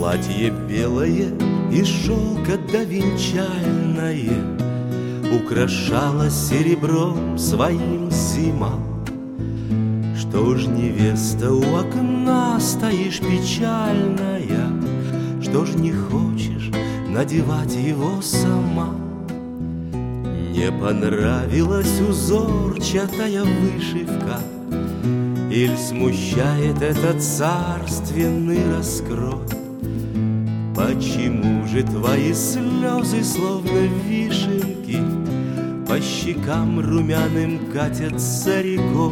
Платье белое из шелка да венчальное украшала серебром своим зима. Что ж, невеста, у окна стоишь печальная, что ж не хочешь надевать его сама? Не понравилась узорчатая вышивка, иль смущает этот царственный раскрой? Почему же твои слезы, словно вишенки, по щекам румяным катятся рекой?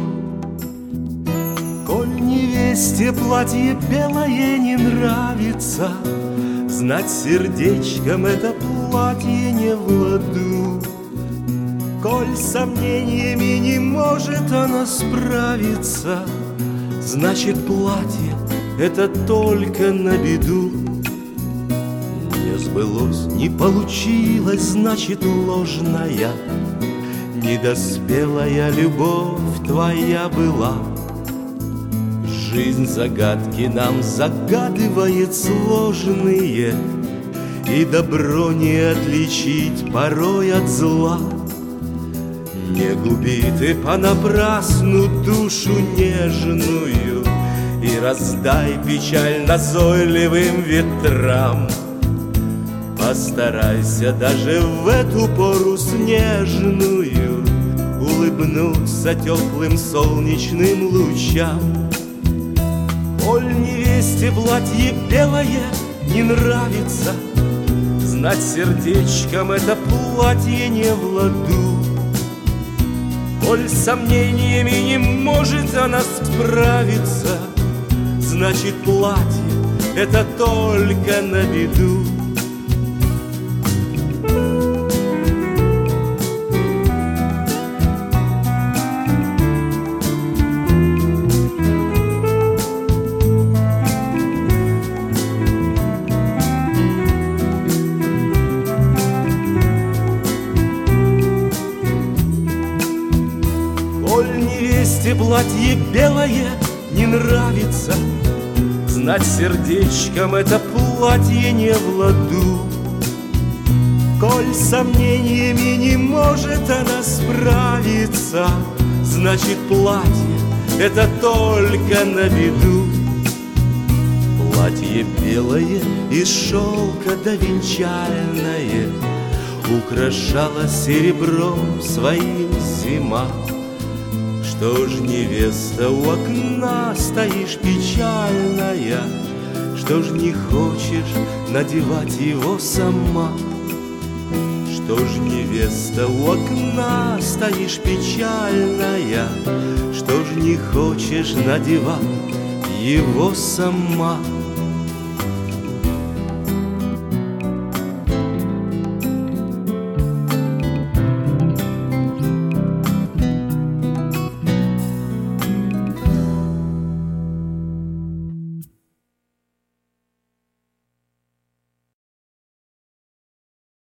Коль невесте платье белое не нравится, знать сердечком это платье не в ладу. Коль с сомнениями не может она справиться, значит, платье это только на беду. Не сбылось, не получилось, значит, ложная, недоспелая любовь твоя была. Жизнь загадки нам загадывает сложные, и добро не отличить порой от зла. Не губи ты понапрасну душу нежную и раздай печаль назойливым ветрам. Постарайся даже в эту пору снежную улыбнуться теплым солнечным лучам. Коль невесте платье белое не нравится, знать сердечком это платье не в ладу. Коль с сомнениями не может она справиться, значит, платье это только на беду. Коль невесте платье белое не нравится, знать сердечком это платье не в ладу. Коль с сомнениями не может она справиться, значит, платье это только на беду. Платье белое из шелка да венчальное украшала серебром своим зима. Что ж, невеста, у окна стоишь печальная, что ж не хочешь надевать его сама? Что ж, невеста, у окна стоишь печальная, что ж не хочешь надевать его сама?